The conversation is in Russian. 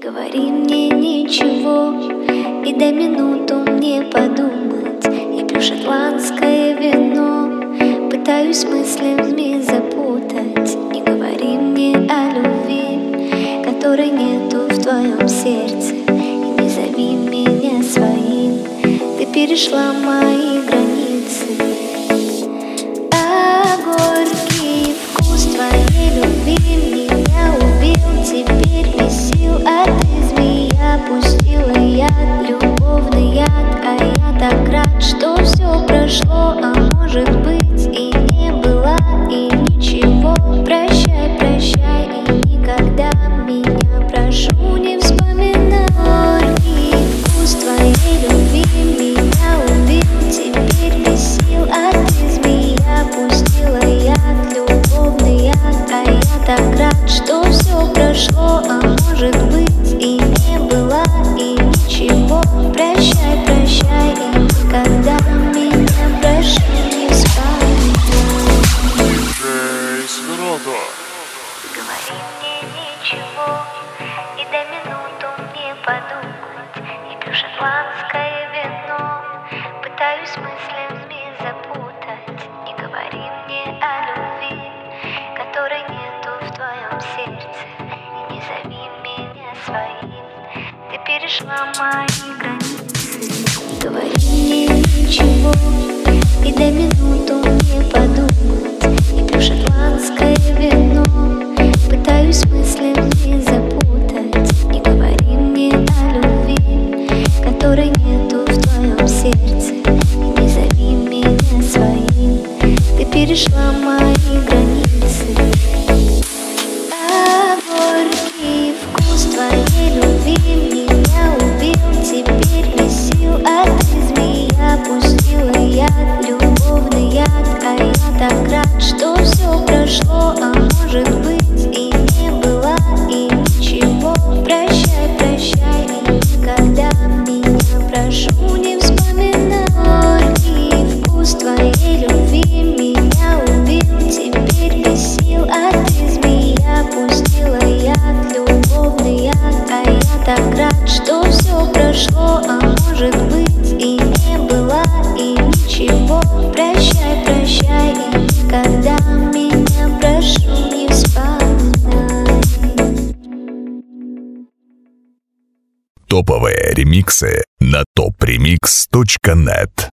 говори мне ничего и дай минуту мне подумать. Я пью шотландское вино, пытаюсь мыслями запутать. Не говори мне о любви, которой нету в твоем сердце, и не зови меня своим. Ты перешла мои границы. А горький вкус твоей любви меня убил. Теперь без сил, а ты змея, пустила яд, любовный яд. А я так рад, что все прошло, а может быть и не было, и ничего. Прощай, прощай, и никогда меня, прошу, не вспоминай. Горький вкус твоей любви меня убил. Теперь без сил, а ты змея, пустила яд, любовный яд. А я так рад, что все прошло, а может быть и не было, и ничего. Прощай, прощай, и никогда меня, прошу, не вспоминай. Говори мне ничего и дай минуту мне подумать. Я пью шотландское вино, пытаюсь мыслями запутать. Не говори мне о любви, которой нету в твоем сердце, и не зови меня своим. Ты перешла мои границы. Говори мне ничего и дай минуту мне подумать. Я пью шотландское вино, пытаюсь мыслями запутать. Не говори мне о любви, которой нету в твоем сердце, и не зови меня своим. Ты перешла мои границы. А горький вкус твоей любви меня убил. Теперь без сил, а ты змея, пустила яд, любовный яд. А я так рад, что все прошло, а может быть и не было, и ничего. Прощай, прощай, и никогда меня, прошу, не вспоминай. Горький вкус твоей любви меня убил. Теперь без сил, а ты змея, пустила яд, любовный яд. А я так рад, что все прошло, а может быть и не было, и ничего. Прощай, прощай, и никогда меня, прошу, не вспоминай. Топовые ремиксы на topремикс.net.